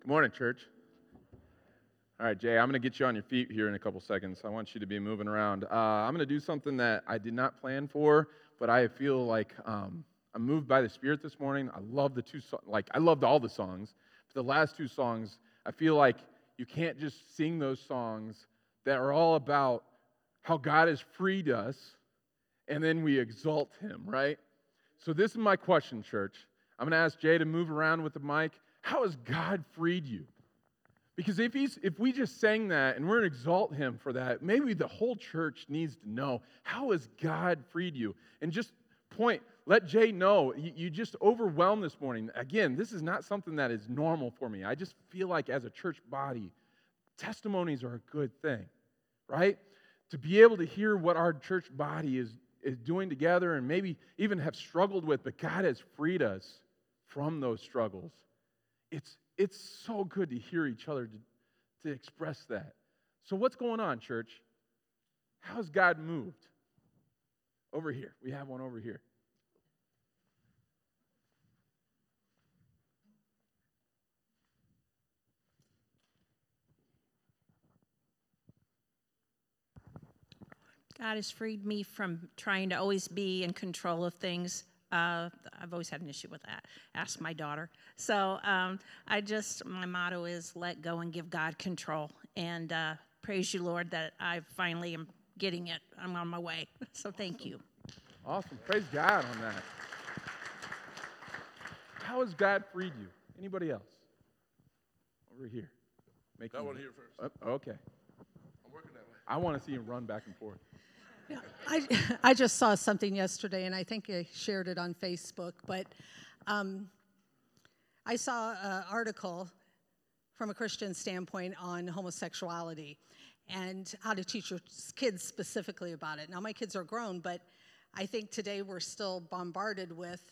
Good morning, church. All right, Jay, I'm going to get you on your feet here in a couple seconds. I want you to be moving around. I'm going to do something that I did not plan for, but I feel like I'm moved by the Spirit this morning. I love I loved all the songs, but the last two songs, I feel like you can't just sing those songs that are all about how God has freed us, and then we exalt Him, right? So this is my question, church. I'm going to ask Jay to move around with the mic. How has God freed you? Because if we just sang that and we're going to exalt Him for that, maybe the whole church needs to know, how has God freed you? And just let Jay know, you just overwhelmed this morning. Again, this is not something that is normal for me. I just feel like as a church body, testimonies are a good thing, right? To be able to hear what our church body is doing together and maybe even have struggled with, but God has freed us from those struggles. It's so good to hear each other to express that. So what's going on, church? How's God moved? Over here. We have one over here. God has freed me from trying to always be in control of things. I've always had an issue with that. Ask my daughter. So my motto is let go and give God control. And praise you, Lord, that I finally am getting it. I'm on my way. So thank you. Awesome. Praise God on that. How has God freed you? Anybody else? Over here. That one here first. Okay. I'm working that way. I want to see him run back and forth. Yeah, I just saw something yesterday, and I think I shared it on Facebook, but I saw an article from a Christian standpoint on homosexuality and how to teach your kids specifically about it. Now, my kids are grown, but I think today we're still bombarded with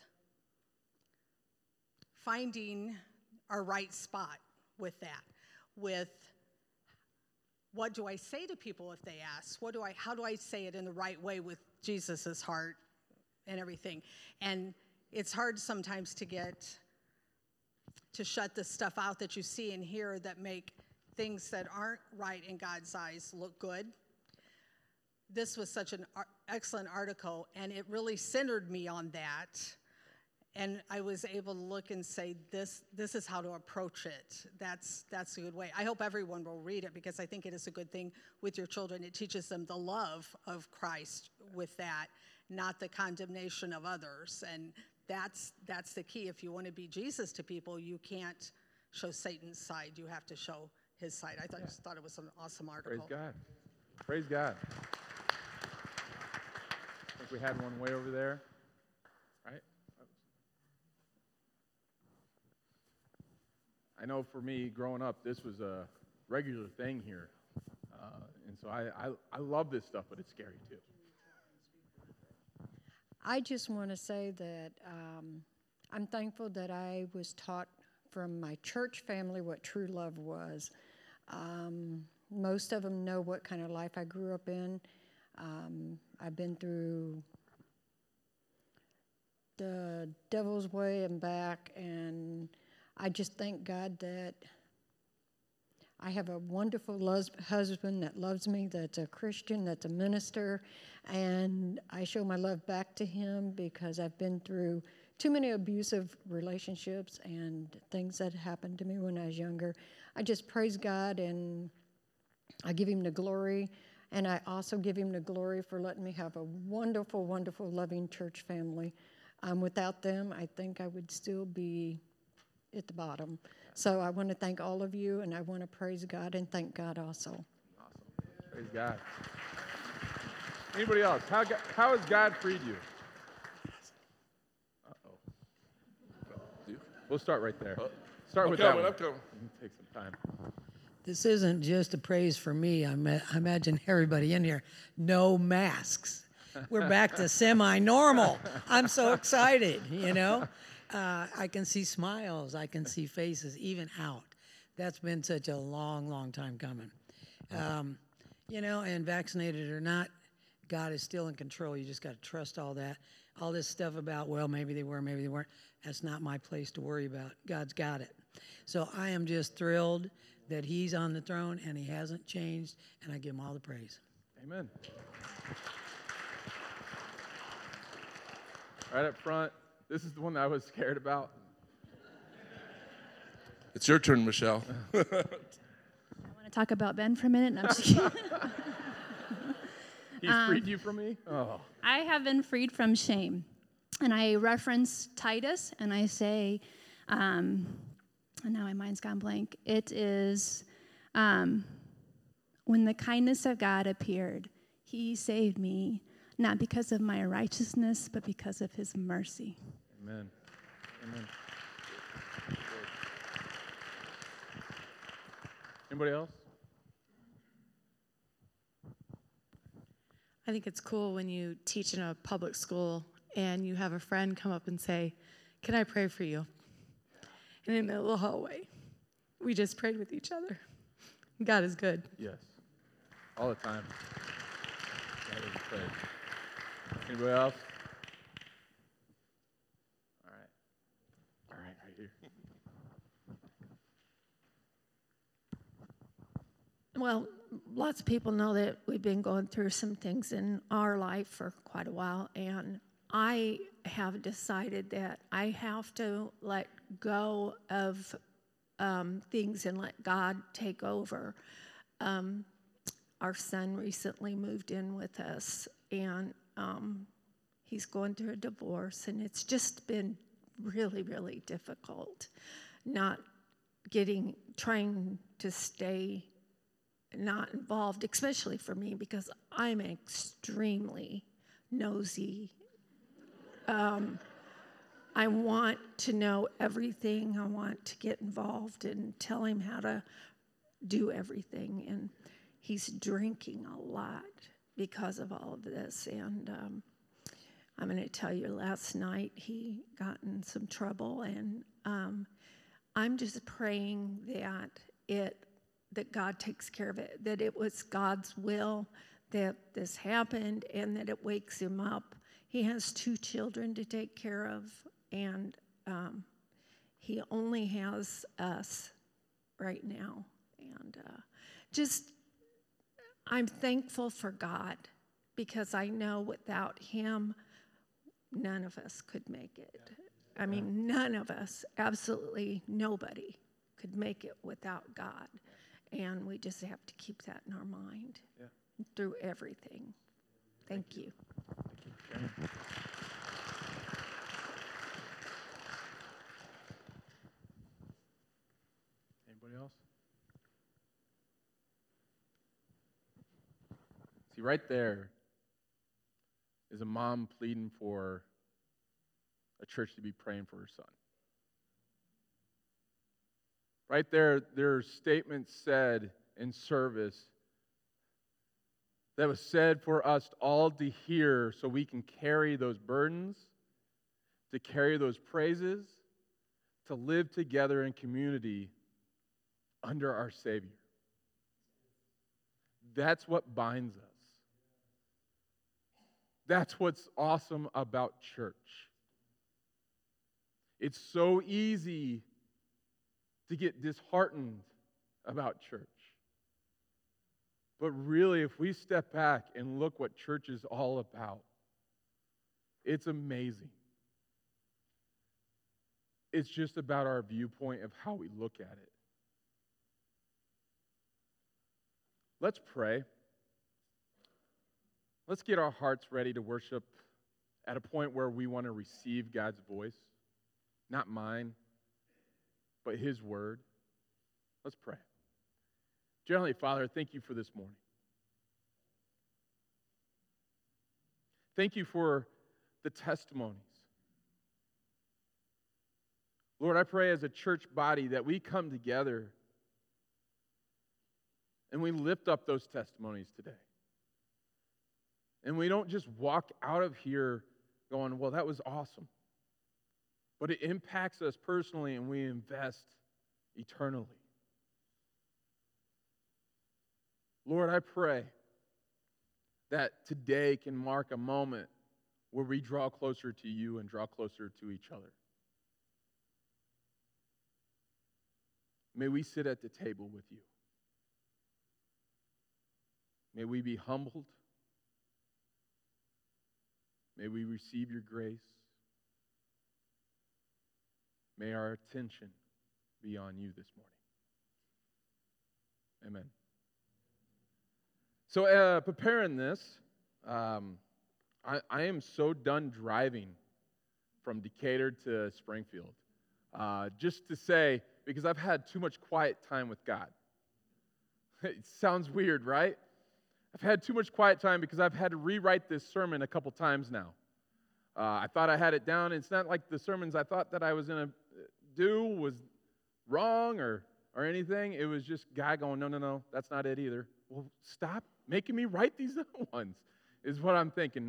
finding our right spot with that, with what do I say to people if they ask? How do I say it in the right way with Jesus' heart and everything? And it's hard sometimes to shut the stuff out that you see and hear that make things that aren't right in God's eyes look good. This was such an excellent article, and it really centered me on that. And I was able to look and say, this is how to approach it. That's a good way. I hope everyone will read it because I think it is a good thing with your children. It teaches them the love of Christ with that, not the condemnation of others. And that's the key. If you want to be Jesus to people, you can't show Satan's side. You have to show his side. I just thought it was an awesome article. Praise God. Praise God. I think we had one way over there. Right? I know for me, growing up, this was a regular thing here. And so I love this stuff, but it's scary too. I just want to say that I'm thankful that I was taught from my church family what true love was. Most of them know what kind of life I grew up in. I've been through the devil's way and back, and I just thank God that I have a wonderful husband that loves me, that's a Christian, that's a minister, and I show my love back to him because I've been through too many abusive relationships and things that happened to me when I was younger. I just praise God, and I give him the glory, and I also give him the glory for letting me have a wonderful, wonderful, loving church family. Without them, I think I would still be at the bottom. So I want to thank all of you, and I want to praise God and thank God also. Awesome. Praise God. Anybody else? How has God freed you? Uh-oh. We'll start right there. Start with that one. I'm coming. Take some time. This isn't just a praise for me. I imagine everybody in here. No masks. We're back to semi-normal. I'm so excited, I can see smiles. I can see faces, even out. That's been such a long, long time coming. And vaccinated or not, God is still in control. You just got to trust all that. All this stuff about, well, maybe they were, maybe they weren't. That's not my place to worry about. God's got it. So I am just thrilled that he's on the throne and he hasn't changed, and I give him all the praise. Amen. Right up front, this is the one that I was scared about. It's your turn, Michelle. I want to talk about Ben for a minute. No, I'm just kidding. He's freed you from me? Oh. I have been freed from shame. And I reference Titus and I say, and now my mind's gone blank. It is when the kindness of God appeared, he saved me, not because of my righteousness, but because of his mercy. Amen. Amen. Anybody else? I think it's cool when you teach in a public school and you have a friend come up and say, "Can I pray for you?" And in the little hallway, we just prayed with each other. God is good. Yes. All the time. That is great. Anybody else? All right, right here. Well, lots of people know that we've been going through some things in our life for quite a while, and I have decided that I have to let go of things and let God take over. Our son recently moved in with us, and he's going through a divorce, and it's just been really, really difficult trying to stay not involved, especially for me, because I'm extremely nosy. I want to know everything. I want to get involved and tell him how to do everything. And he's drinking a lot because of all of this. And I'm going to tell you, last night he got in some trouble. And I'm just praying that God takes care of it, that it was God's will that this happened and that it wakes him up. He has 2 children to take care of, and he only has us right now. And I'm thankful for God, because I know without him, none of us could make it. I mean, none of us, absolutely nobody could make it without God. And we just have to keep that in our mind through everything. Thank you. Anybody else? See, right there is a mom pleading for a church to be praying for her son. Right there are statements said in service that was said for us all to hear, so we can carry those burdens, to carry those praises, to live together in community under our Savior. That's what binds us. That's what's awesome about church. It's so easy to get disheartened about church. But really, if we step back and look what church is all about, it's amazing. It's just about our viewpoint of how we look at it. Let's pray. Let's get our hearts ready to worship at a point where we want to receive God's voice, not mine, but his word. Let's pray. Dear Heavenly Father, thank you for this morning. Thank you for the testimonies. Lord, I pray as a church body that we come together and we lift up those testimonies today. And we don't just walk out of here going, well, that was awesome. But it impacts us personally, and we invest eternally. Lord, I pray that today can mark a moment where we draw closer to you and draw closer to each other. may we sit at the table with you. May we be humbled. May we receive your grace. May our attention be on you this morning. Amen. So preparing this, I am so done driving from Decatur to Springfield. Just to say, because I've had too much quiet time with God. It sounds weird, right? I've had too much quiet time because I've had to rewrite this sermon a couple times now. I thought I had it down. It's not like the sermons I thought that I was going to do was wrong or anything. It was just God going, no, that's not it either. Well, stop making me write these other ones, is what I'm thinking.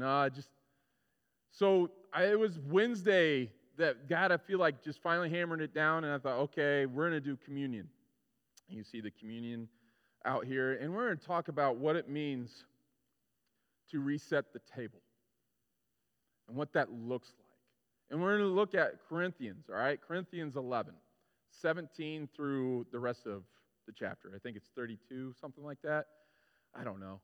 It was Wednesday that God, I feel like, just finally hammered it down, and I thought, okay, we're going to do communion. You see the communion out here, and we're going to talk about what it means to reset the table and what that looks like. And we're going to look at Corinthians, all right? Corinthians 11, 17 through the rest of the chapter. I think it's 32, something like that. I don't know.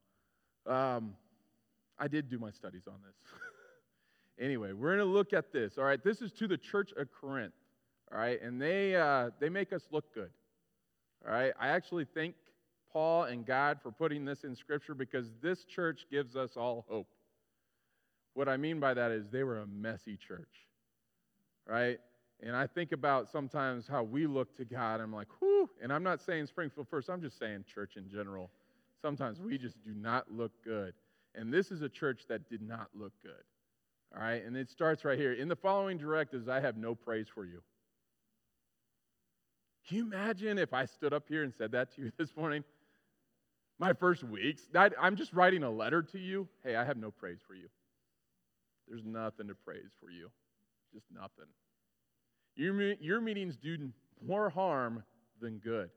I did do my studies on this. Anyway, we're going to look at this, all right? This is to the church of Corinth, all right? And they make us look good, all right? I actually thank Paul and God for putting this in Scripture because this church gives us all hope. What I mean by that is they were a messy church, right? And I think about sometimes how we look to God, and I'm like, whew, and I'm not saying Springfield First, I'm just saying church in general. Sometimes we just do not look good. And this is a church that did not look good, all right? And it starts right here. In the following directives, I have no praise for you. Can you imagine if I stood up here and said that to you this morning? My first weeks, I'm just writing a letter to you. Hey, I have no praise for you. There's nothing to praise for you. Just nothing. Your meetings do more harm than good.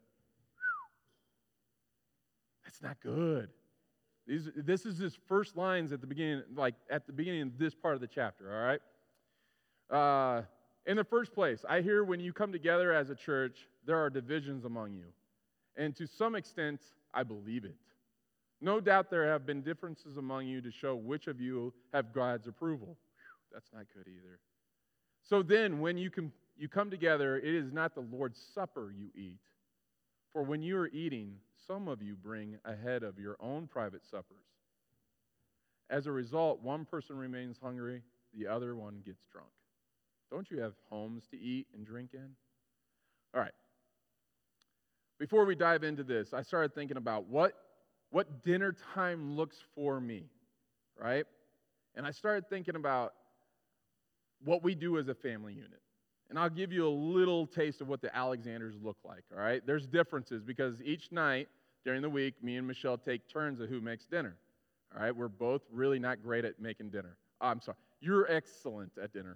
That's not good. This is his first lines at the beginning, like at the beginning of this part of the chapter, all right? In the first place, I hear when you come together as a church, there are divisions among you. And to some extent, I believe it. No doubt there have been differences among you to show which of you have God's approval. Whew, that's not good either. So then, when you come together, it is not the Lord's Supper you eat. For when you are eating, some of you bring ahead of your own private suppers. As a result, one person remains hungry, the other one gets drunk. Don't you have homes to eat and drink in? All right. Before we dive into this, I started thinking about what dinner time looks for me, right? And I started thinking about what we do as a family unit. And I'll give you a little taste of what the Alexanders look like, all right? There's differences because each night during the week, me and Michelle take turns at who makes dinner, all right? We're both really not great at making dinner. I'm sorry. You're excellent at dinner.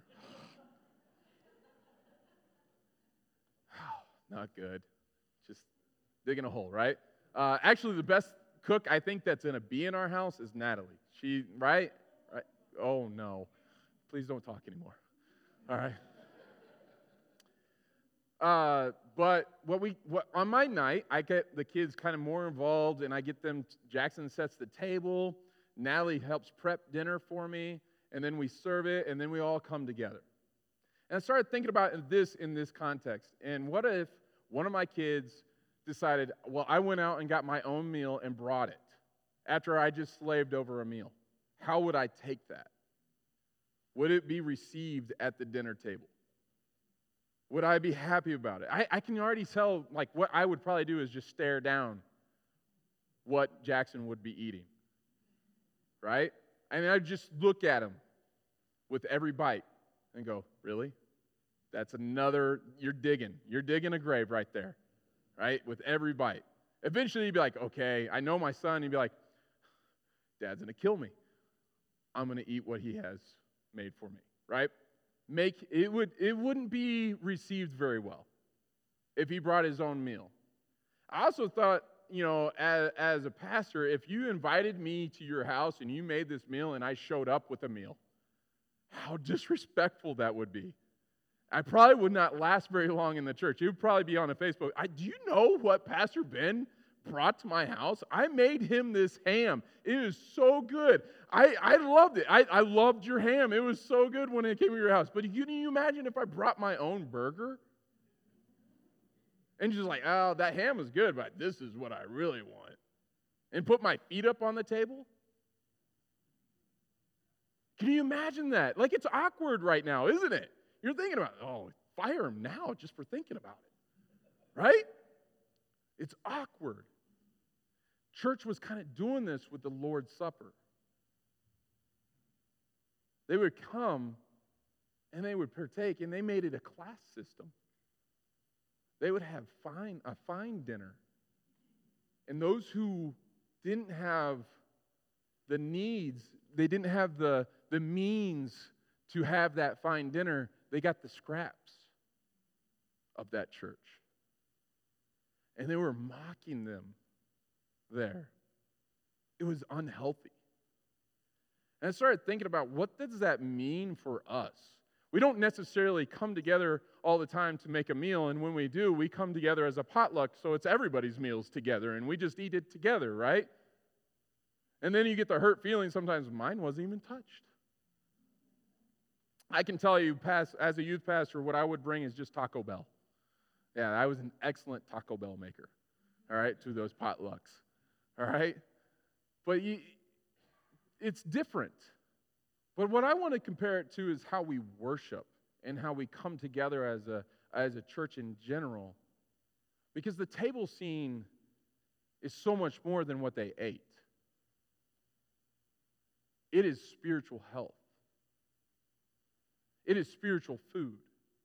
Not good. Just digging a hole, right? Actually, the best cook I think that's going to be in our house is Natalie. She, right? Oh, no. Please don't talk anymore. All right. But on my night, I get the kids kind of more involved, and I get them. Jackson sets the table. Natalie helps prep dinner for me, and then we serve it, and then we all come together. And I started thinking about this in this context. And what if one of my kids decided, well, I went out and got my own meal and brought it after I just slaved over a meal? How would I take that? Would it be received at the dinner table? Would I be happy about it? I can already tell, like, what I would probably do is just stare down what Jackson would be eating, right? And I'd just look at him with every bite and go, really? That's another, you're digging a grave right there, right? With every bite. Eventually you'd be like, okay, I know my son. He'd be like, Dad's going to kill me. I'm going to eat what he has made for me, right? It wouldn't be received very well if he brought his own meal. I also thought, as a pastor, if you invited me to your house and you made this meal and I showed up with a meal, how disrespectful that would be. I probably would not last very long in the church. It would probably be on a Facebook. Do you know what Pastor Ben brought to my house? I made him this ham. It is so good. I loved it. I loved your ham. It was so good when it came to your house. But can you imagine if I brought my own burger? And just like, oh, that ham is good, but this is what I really want. And put my feet up on the table? Can you imagine that? Like, it's awkward right now, isn't it? You're thinking about, oh, fire him now just for thinking about it. Right? It's awkward. Church was kind of doing this with the Lord's Supper. They would come and they would partake, and they made it a class system. They would have a fine dinner. And those who didn't have the needs, they didn't have the means to have that fine dinner, they got the scraps of that church. And they were mocking them there. It was unhealthy. And I started thinking about, what does that mean for us? We don't necessarily come together all the time to make a meal, and when we do, we come together as a potluck, so it's everybody's meals together, and we just eat it together, right? And then you get the hurt feeling sometimes, mine wasn't even touched. I can tell you, as a youth pastor, what I would bring is just Taco Bell. Yeah, I was an excellent Taco Bell maker, all right, to those potlucks, all right? But it's different. But what I want to compare it to is how we worship and how we come together as a church in general. Because the table scene is so much more than what they ate. It is spiritual health. It is spiritual food.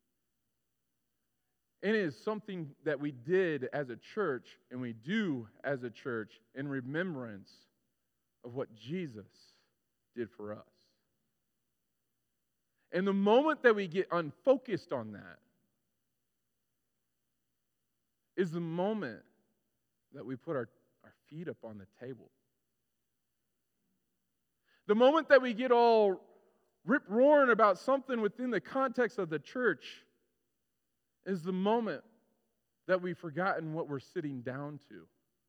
And it is something that we did as a church and we do as a church in remembrance of what Jesus did for us. And the moment that we get unfocused on that is the moment that we put our feet up on the table. The moment that we get all rip-roaring about something within the context of the church is the moment that we've forgotten what we're sitting down to.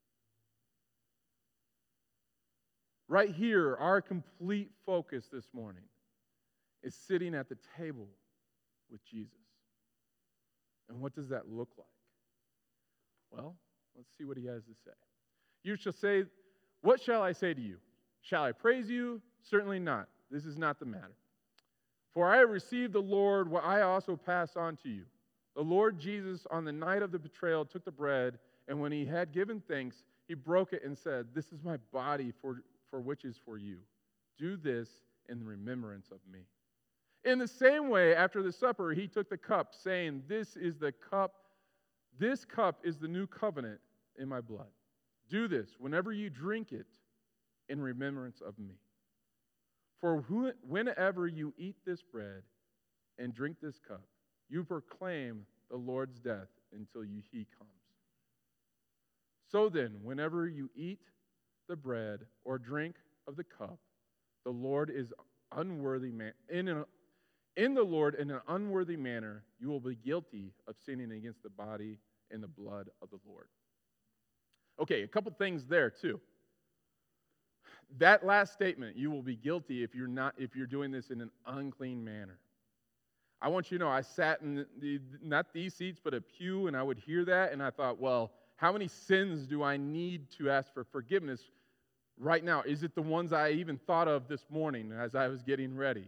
Right here, our complete focus this morning is sitting at the table with Jesus. And what does that look like? Well, let's see what he has to say. You shall say, what shall I say to you? Shall I praise you? Certainly not. This is not the matter. For I have received the Lord what I also pass on to you. The Lord Jesus, on the night of the betrayal, took the bread, and when he had given thanks, he broke it and said, this is my body for which is for you. Do this in remembrance of me. In the same way, after the supper, he took the cup, saying, this cup is the new covenant in my blood. Do this whenever you drink it in remembrance of me. For whenever you eat this bread and drink this cup, you proclaim the Lord's death until he comes. So then, whenever you eat the bread or drink of the cup, the Lord is unworthy in the Lord in an unworthy manner, you will be guilty of sinning against the body and the blood of the Lord. Okay, a couple things there too. That last statement, you will be guilty if you're doing this in an unclean manner. I want you to know, I sat in not these seats, but a pew, and I would hear that, and I thought, well, how many sins do I need to ask for forgiveness right now? Is it the ones I even thought of this morning as I was getting ready?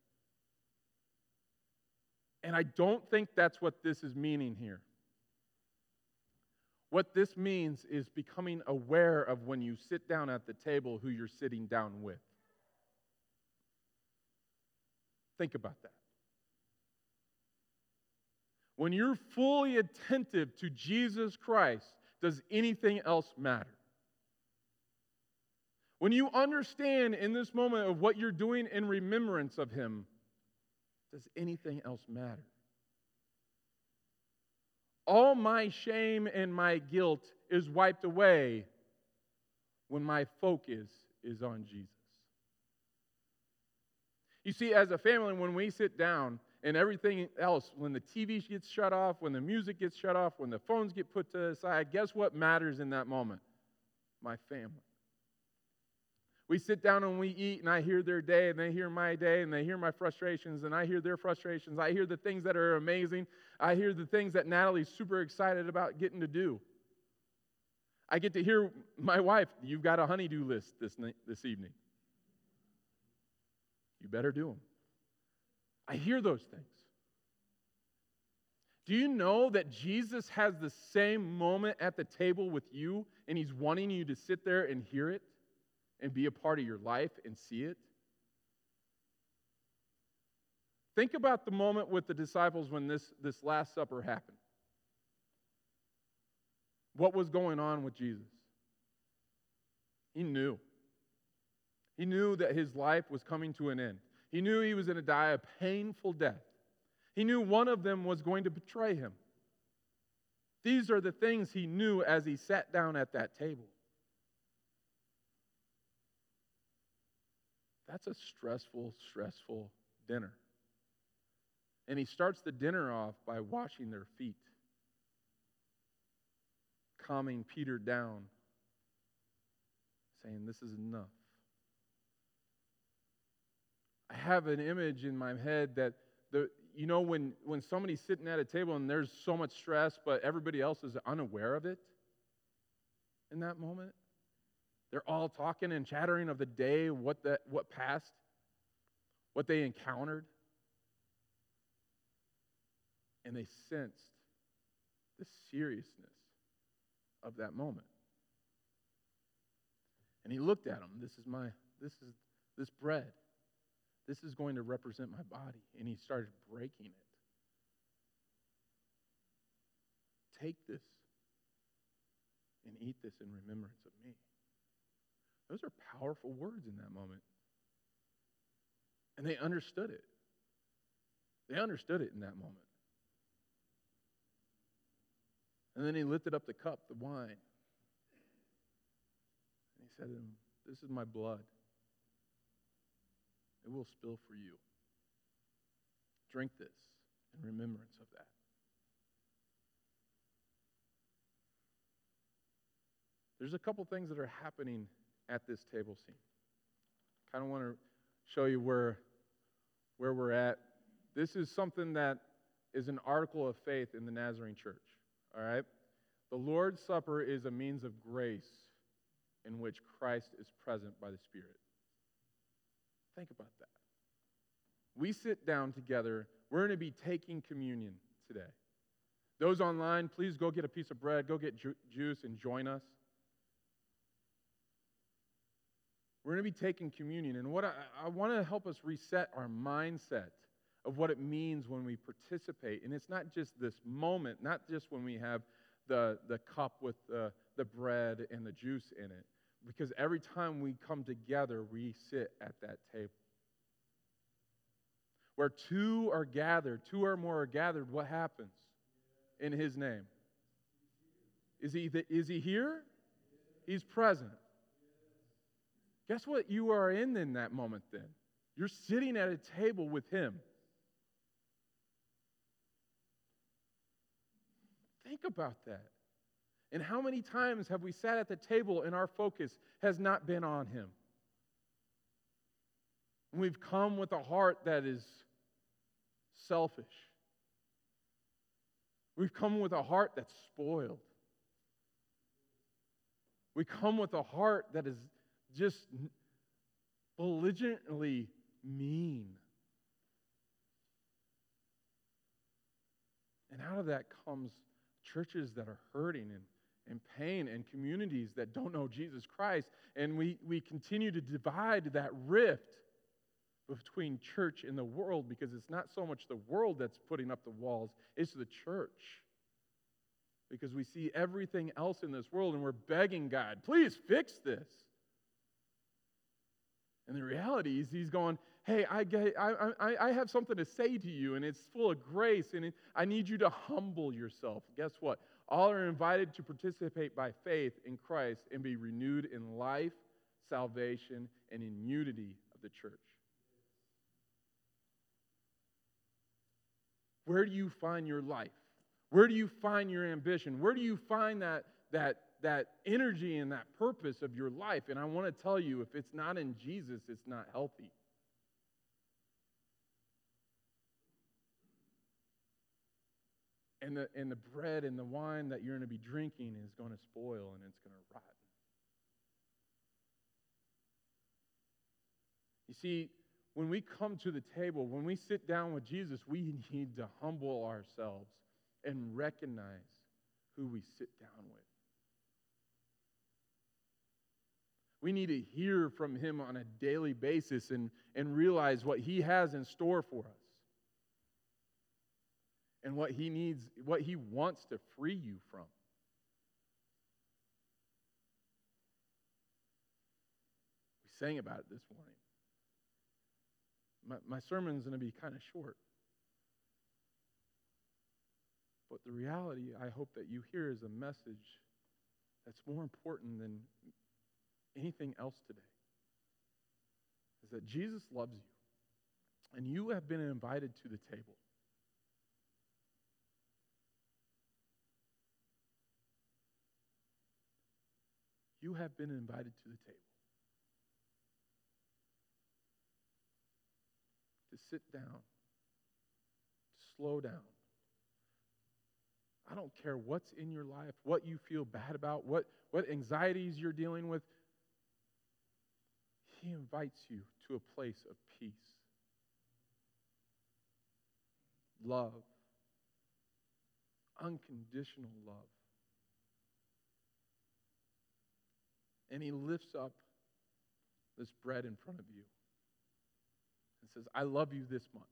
And I don't think that's what this is meaning here. What this means is becoming aware of when you sit down at the table who you're sitting down with. Think about that. When you're fully attentive to Jesus Christ, does anything else matter? When you understand in this moment of what you're doing in remembrance of him, does anything else matter? All my shame and my guilt is wiped away when my focus is on Jesus. You see, as a family, when we sit down and everything else, when the TV gets shut off, when the music gets shut off, when the phones get put to the side, guess what matters in that moment? My family. We sit down and we eat, and I hear their day, and they hear my day, and they hear my frustrations, and I hear their frustrations. I hear the things that are amazing. I hear the things that Natalie's super excited about getting to do. I get to hear my wife, you've got a honey-do list this evening. You better do them. I hear those things. Do you know that Jesus has the same moment at the table with you, and he's wanting you to sit there and hear it and be a part of your life and see it? Think about the moment with the disciples when this Last Supper happened. What was going on with Jesus? He knew. He knew that his life was coming to an end. He knew he was going to die a painful death. He knew one of them was going to betray him. These are the things he knew as he sat down at that table. That's a stressful dinner. And he starts the dinner off by washing their feet, calming Peter down, saying, this is enough. I have an image in my head that, when somebody's sitting at a table and there's so much stress, but everybody else is unaware of it in that moment. They're all talking and chattering of the day, what passed, what they encountered. And they sensed the seriousness of that moment. And he looked at them. This bread. This is going to represent my body. And he started breaking it. Take this and eat this in remembrance of me. Those are powerful words in that moment. And they understood it. They understood it in that moment. And then he lifted up the cup, the wine. And he said to them, this is my blood. It will spill for you. Drink this in remembrance of that. There's a couple things that are happening at this table scene. Kind of want to show you where we're at. This is something that is an article of faith in the Nazarene Church. All right? The Lord's Supper is a means of grace in which Christ is present by the Spirit. Think about that. We sit down together. We're going to be taking communion today. Those online, please go get a piece of bread, go get juice, and join us. We're going to be taking communion. And what I want to help us reset our mindset of what it means when we participate. And it's not just this moment, not just when we have the cup with the bread and the juice in it. Because every time we come together, we sit at that table. Where two or more are gathered, what happens in his name? Is he here? He's present. Guess what you are in that moment then? You're sitting at a table with him. Think about that. And how many times have we sat at the table and our focus has not been on him? And we've come with a heart that is selfish. We've come with a heart that's spoiled. We come with a heart that is just belligerently mean. And out of that comes churches that are hurting and pain and communities that don't know Jesus Christ. And we continue to divide that rift between church and the world, because it's not so much the world that's putting up the walls, it's the church. Because we see everything else in this world and we're begging God, please fix this. And the reality is he's going, hey, I have something to say to you, and it's full of grace, and I need you to humble yourself. Guess what? All are invited to participate by faith in Christ and be renewed in life, salvation, and in unity of the church. Where do you find your life? Where do you find your ambition? Where do you find that energy and that purpose of your life? And I want to tell you, if it's not in Jesus, it's not healthy. And the bread and the wine that you're going to be drinking is going to spoil and it's going to rot. You see, when we come to the table, when we sit down with Jesus, we need to humble ourselves and recognize who we sit down with. We need to hear from him on a daily basis and realize what he has in store for us. And what he needs, what he wants to free you from. We sang about it this morning. My sermon's going to be kind of short. But the reality I hope that you hear is a message that's more important than anything else today. Is that Jesus loves you. And you have been invited to the table. You have been invited to the table. To sit down. To slow down. I don't care what's in your life, what you feel bad about, what anxieties you're dealing with. He invites you to a place of peace. Love. Unconditional love. And he lifts up this bread in front of you and says, I love you this much.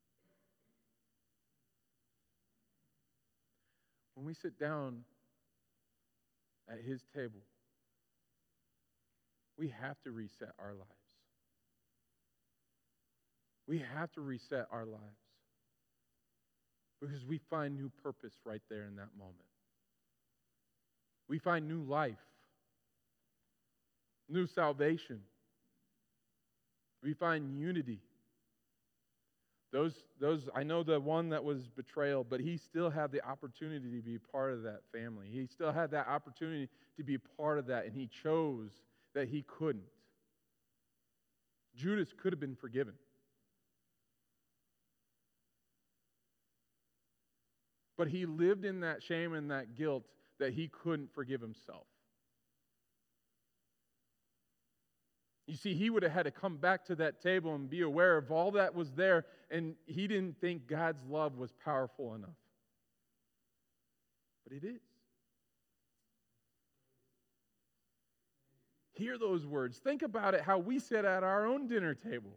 When we sit down at his table, we have to reset our lives. We have to reset our lives because we find new purpose right there in that moment. We find new life. New salvation. We find unity. Those I know the one that was betrayal, but he still had the opportunity to be part of that family. He still had that opportunity to be part of that, and he chose that he couldn't. Judas could have been forgiven. But he lived in that shame and that guilt that he couldn't forgive himself. You see, he would have had to come back to that table and be aware of all that was there, and he didn't think God's love was powerful enough. But it is. Hear those words. Think about it, how we sit at our own dinner table.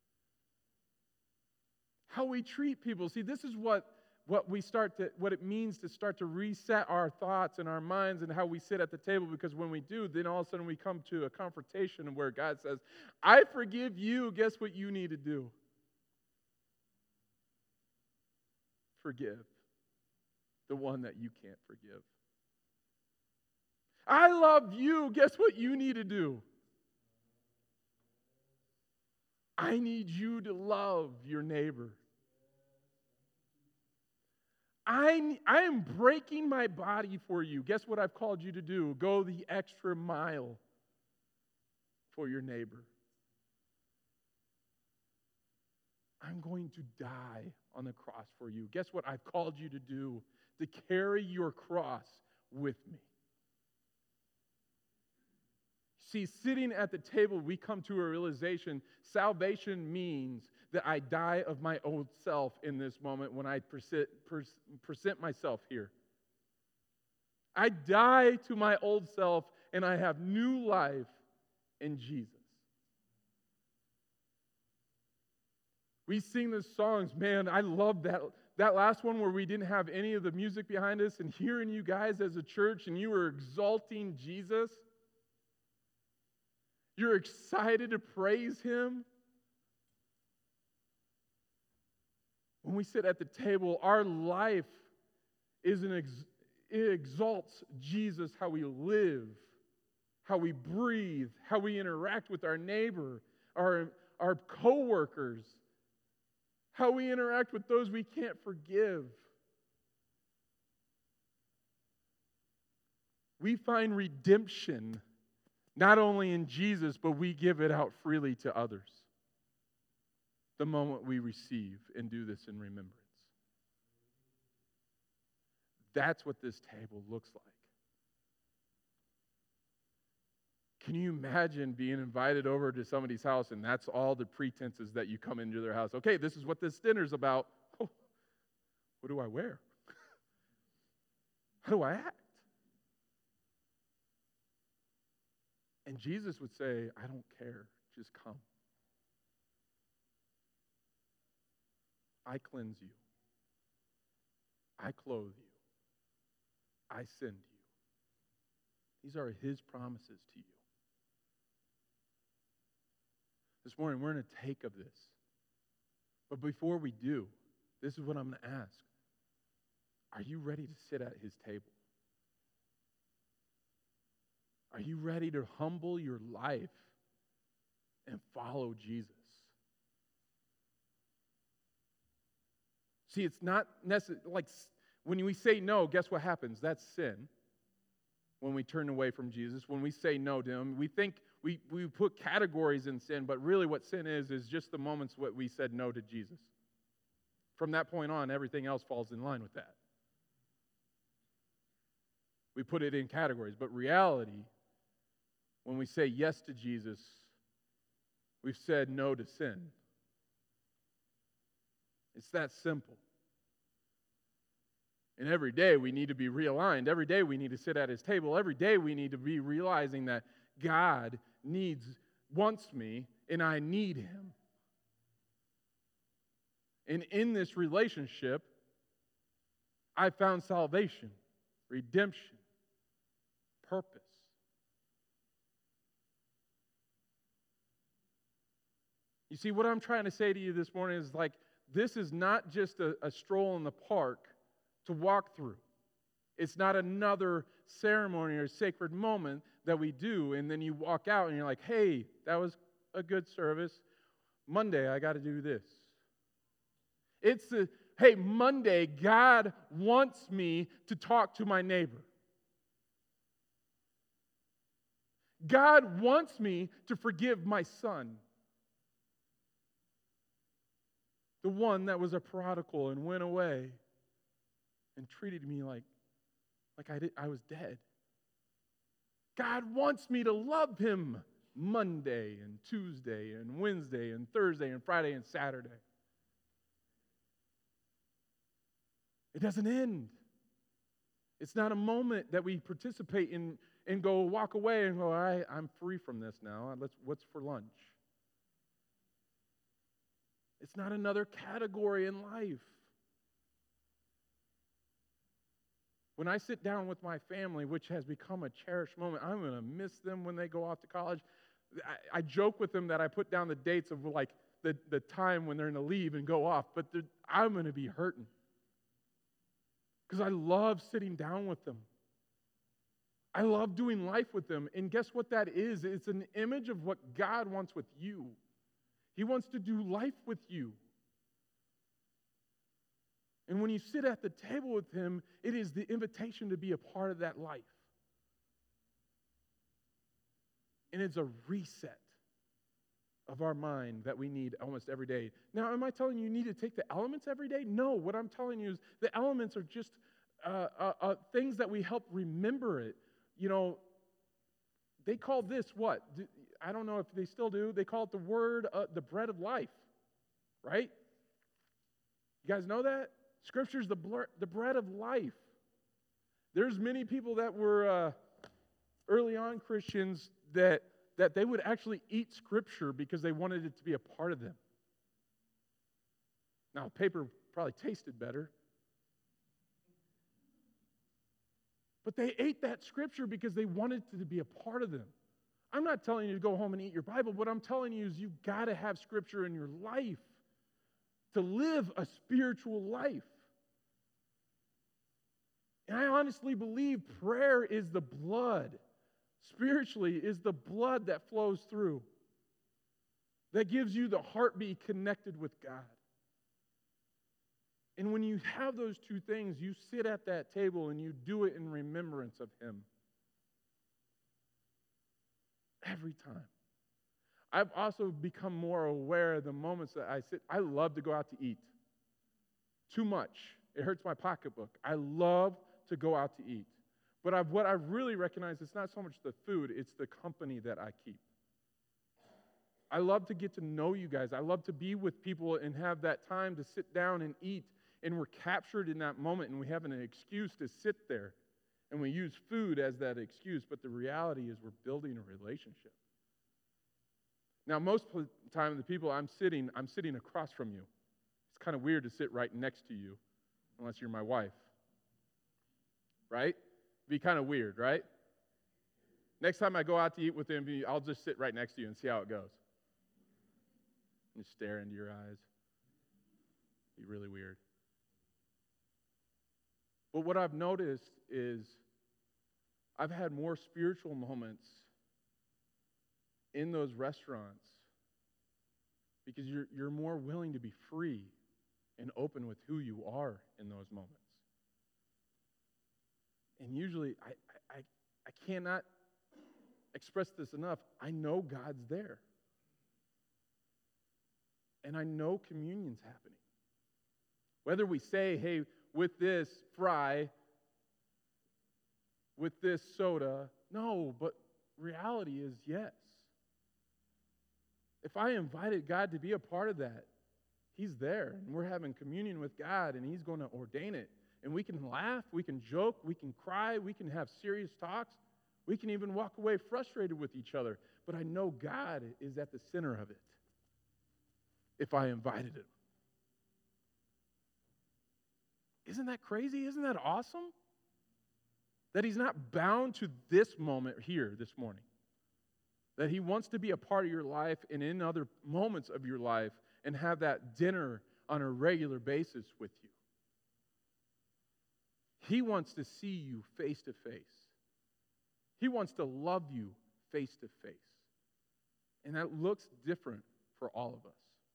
How we treat people. See, this is what it means to start to reset our thoughts and our minds and how we sit at the table, because when we do, then all of a sudden we come to a confrontation where God says, I forgive you. Guess what you need to do? Forgive the one that you can't forgive. I love you. Guess what you need to do? I need you to love your neighbor. I am breaking my body for you. Guess what I've called you to do? Go the extra mile for your neighbor. I'm going to die on the cross for you. Guess what I've called you to do? To carry your cross with me. See, sitting at the table, we come to a realization salvation means that I die of my old self in this moment when I present myself here. I die to my old self and I have new life in Jesus. We sing the songs, man, I love that last one where we didn't have any of the music behind us, and hearing you guys as a church and you were exalting Jesus. You're excited to praise him. When we sit at the table, our life it exalts Jesus, how we live, how we breathe, how we interact with our neighbor, our co-workers, how we interact with those we can't forgive. We find redemption not only in Jesus, but we give it out freely to others the moment we receive and do this in remembrance. That's what this table looks like. Can you imagine being invited over to somebody's house and that's all the pretenses that you come into their house? Okay, this is what this dinner's about. Oh, what do I wear? How do I act? And Jesus would say, I don't care, just come. I cleanse you. I clothe you. I send you. These are his promises to you. This morning, we're going to take of this. But before we do, this is what I'm going to ask. Are you ready to sit at his table? Are you ready to humble your life and follow Jesus? See, it's not necessary. Like when we say no, guess what happens? That's sin. When we turn away from Jesus, when we say no to him, we think we put categories in sin, but really what sin is just the moments what we said no to Jesus. From that point on, everything else falls in line with that. We put it in categories, but reality, when we say yes to Jesus, we've said no to sin. It's that simple. And every day we need to be realigned. Every day we need to sit at his table. Every day we need to be realizing that God wants me, and I need him. And in this relationship, I found salvation, redemption, purpose. You see, what I'm trying to say to you this morning is like, this is not just a stroll in the park to walk through. It's not another ceremony or sacred moment that we do, and then you walk out and you're like, hey, that was a good service. Monday, I got to do this. It's hey, Monday, God wants me to talk to my neighbor. God wants me to forgive my son. The one that was a prodigal and went away and treated me like I was dead. God wants me to love him Monday and Tuesday and Wednesday and Thursday and Friday and Saturday. It doesn't end. It's not a moment that we participate in and go walk away and go, all right, I'm free from this now. What's for lunch? It's not another category in life. When I sit down with my family, which has become a cherished moment, I'm going to miss them when they go off to college. I joke with them that I put down the dates of like the time when they're going to leave and go off, but I'm going to be hurting. Because I love sitting down with them. I love doing life with them. And guess what that is? It's an image of what God wants with you. He wants to do life with you. And when you sit at the table with him, it is the invitation to be a part of that life. And it's a reset of our mind that we need almost every day. Now, am I telling you need to take the elements every day? No, what I'm telling you is the elements are just things that we help remember it. You know, they call this what? I don't know if they still do. They call it the word, the bread of life, right? You guys know that? Scripture's the bread of life. There's many people that were early on Christians that they would actually eat Scripture because they wanted it to be a part of them. Now, paper probably tasted better. But they ate that Scripture because they wanted it to be a part of them. I'm not telling you to go home and eat your Bible. What I'm telling you is you've got to have Scripture in your life to live a spiritual life. And I honestly believe prayer is the blood. Spiritually is the blood that flows through. That gives you the heartbeat connected with God. And when you have those two things, you sit at that table and you do it in remembrance of him. Every time. I've also become more aware of the moments that I sit. I love to go out to eat. Too much. It hurts my pocketbook. I love to go out to eat. But what I've really recognized, it's not so much the food, it's the company that I keep. I love to get to know you guys. I love to be with people and have that time to sit down and eat. And we're captured in that moment, and we have an excuse to sit there. And we use food as that excuse, but the reality is we're building a relationship. Now, most of the time, the people I'm sitting across from you. It's kind of weird to sit right next to you, unless you're my wife. Right? It'd be kind of weird, right? Next time I go out to eat with him, I'll just sit right next to you and see how it goes. And just stare into your eyes. Be really weird. But what I've noticed is I've had more spiritual moments in those restaurants because you're more willing to be free and open with who you are in those moments. And usually, I cannot express this enough. I know God's there. And I know communion's happening. Whether we say, hey, with this fry, with this soda, no, but reality is yes. If I invited God to be a part of that, he's there, and we're having communion with God, and he's going to ordain it. And we can laugh, we can joke, we can cry, we can have serious talks. We can even walk away frustrated with each other. But I know God is at the center of it if I invited him. Isn't that crazy? Isn't that awesome? That he's not bound to this moment here this morning. That he wants to be a part of your life and in other moments of your life and have that dinner on a regular basis with you. He wants to see you face to face. He wants to love you face to face. And that looks different for all of us.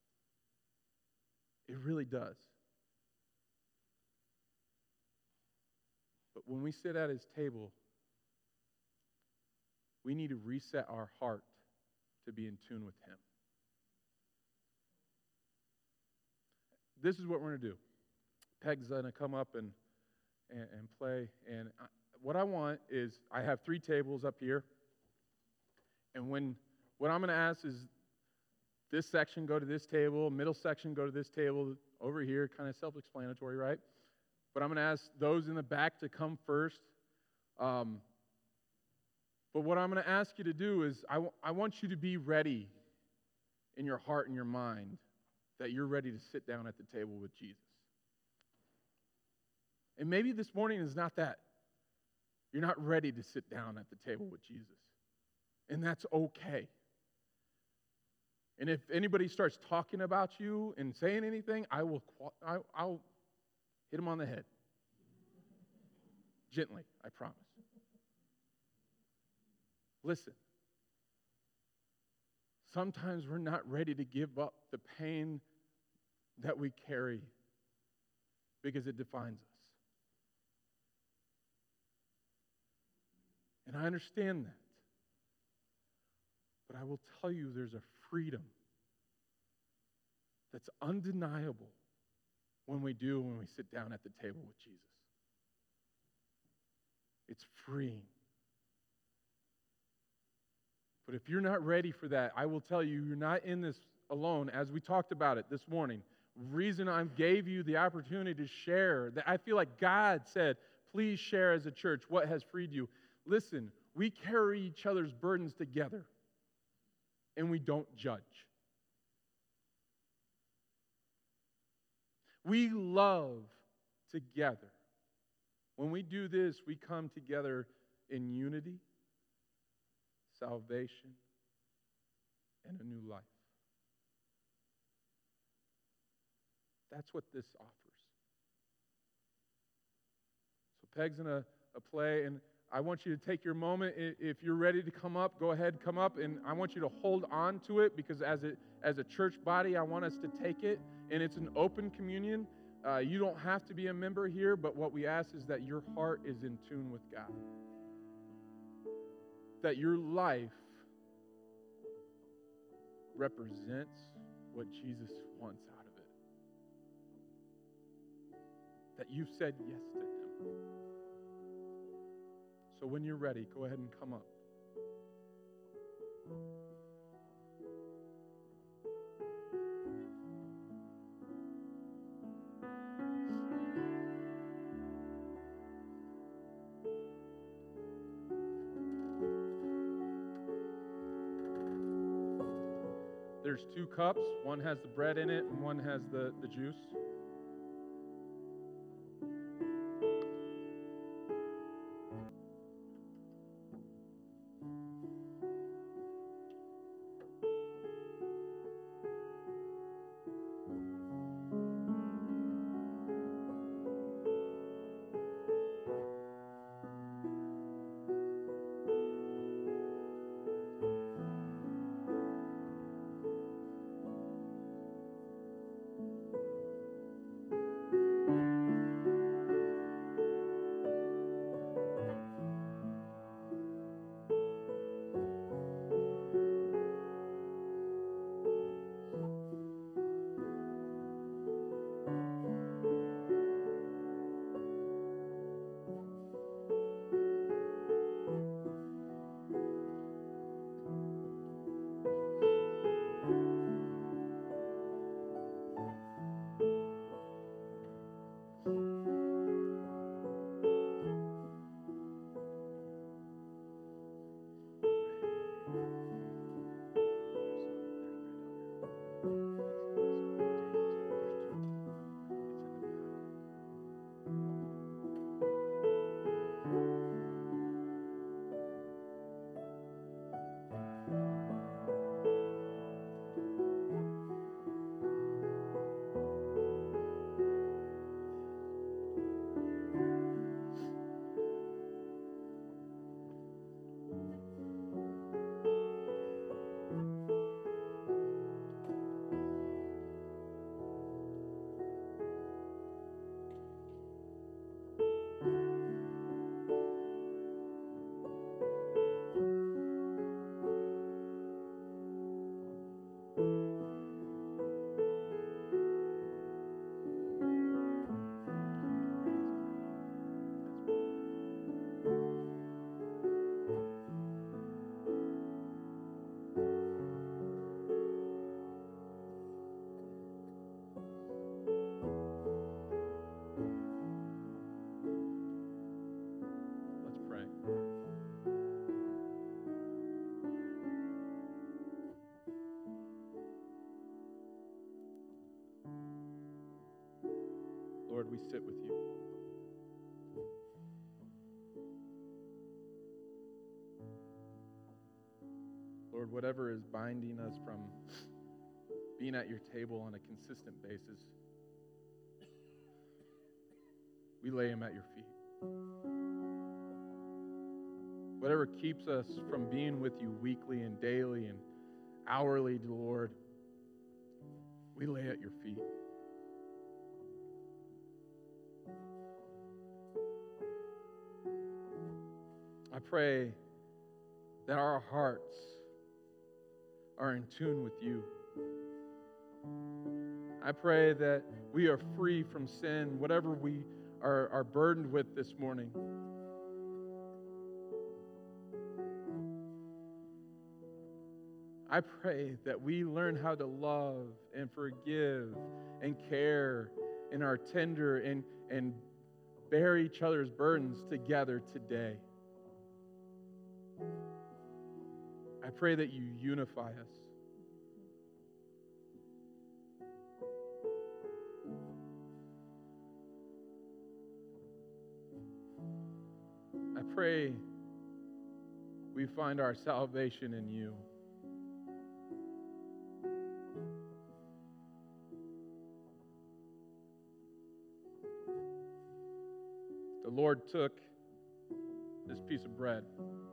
It really does. But when we sit at his table, we need to reset our heart to be in tune with him. This is what we're going to do. Peg's going to come up and play. And what I want is, I have 3 tables up here. And what I'm going to ask is, this section go to this table, middle section go to this table, over here, kind of self-explanatory, right? But I'm going to ask those in the back to come first. But what I'm going to ask you to do is, I want you to be ready in your heart and your mind that you're ready to sit down at the table with Jesus. And maybe this morning is not that. You're not ready to sit down at the table with Jesus. And that's okay. And if anybody starts talking about you and saying anything, I'll hit them on the head. Gently, I promise. Listen. Sometimes we're not ready to give up the pain that we carry because it defines us. And I understand that. But I will tell you, there's a freedom that's undeniable when we sit down at the table with Jesus. It's freeing. But if you're not ready for that, I will tell you, you're not in this alone. As we talked about it this morning, reason I gave you the opportunity to share, that I feel like God said, please share as a church what has freed you. Listen, we carry each other's burdens together, and we don't judge. We love together. When we do this, we come together in unity, salvation, and a new life. That's what this offers. So Peg's going to play, and I want you to take your moment. If you're ready to come up, go ahead, come up, and I want you to hold on to it, because as a church body, I want us to take it, and it's an open communion. You don't have to be a member here, but what we ask is that your heart is in tune with God. That your life represents what Jesus wants out of it. That you've said yes to Him. So when you're ready, go ahead and come up. There's 2 cups. One has the bread in it and one has the juice. Lord, we sit with you. Lord, whatever is binding us from being at your table on a consistent basis, we lay them at your feet. Whatever keeps us from being with you weekly and daily and hourly, Lord, we lay at your feet. I pray that our hearts are in tune with you. I pray that we are free from sin, whatever we are burdened with this morning. I pray that we learn how to love and forgive and care and are tender and bear each other's burdens together today. I pray that you unify us. I pray we find our salvation in you. The Lord took this piece of bread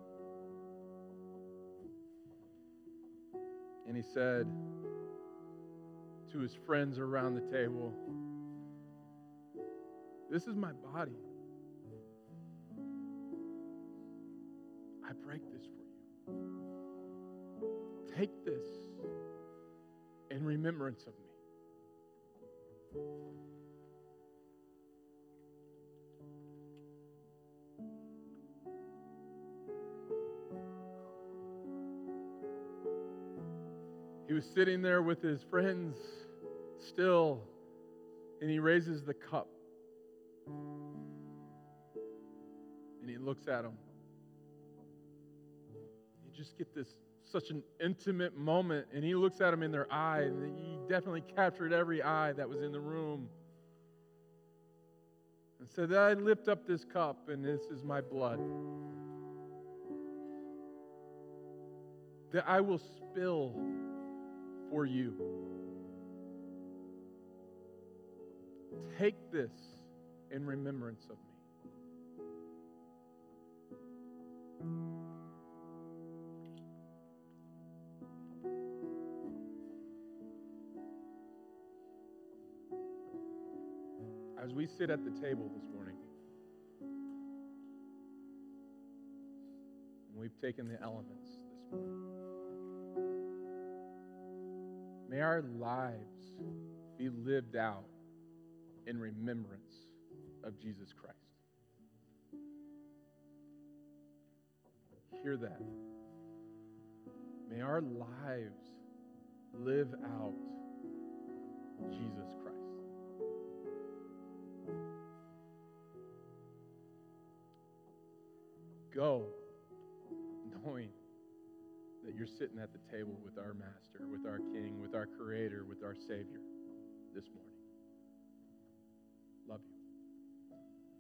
and he said to his friends around the table, This is my body. I break this for you. Take this in remembrance of me. He was sitting there with his friends still, and he raises the cup. And he looks at them. You just get this such an intimate moment, and he looks at them in their eye, and he definitely captured every eye that was in the room. And said, I lift up this cup, and this is my blood, that I will spill for you. Take this in remembrance of me. As we sit at the table this morning, and we've taken the elements this morning, may our lives be lived out in remembrance of Jesus Christ. Hear that. May our lives live out Jesus Christ. Go knowing that you're sitting at the table with our Master, with our King, with our Creator, with our Savior this morning.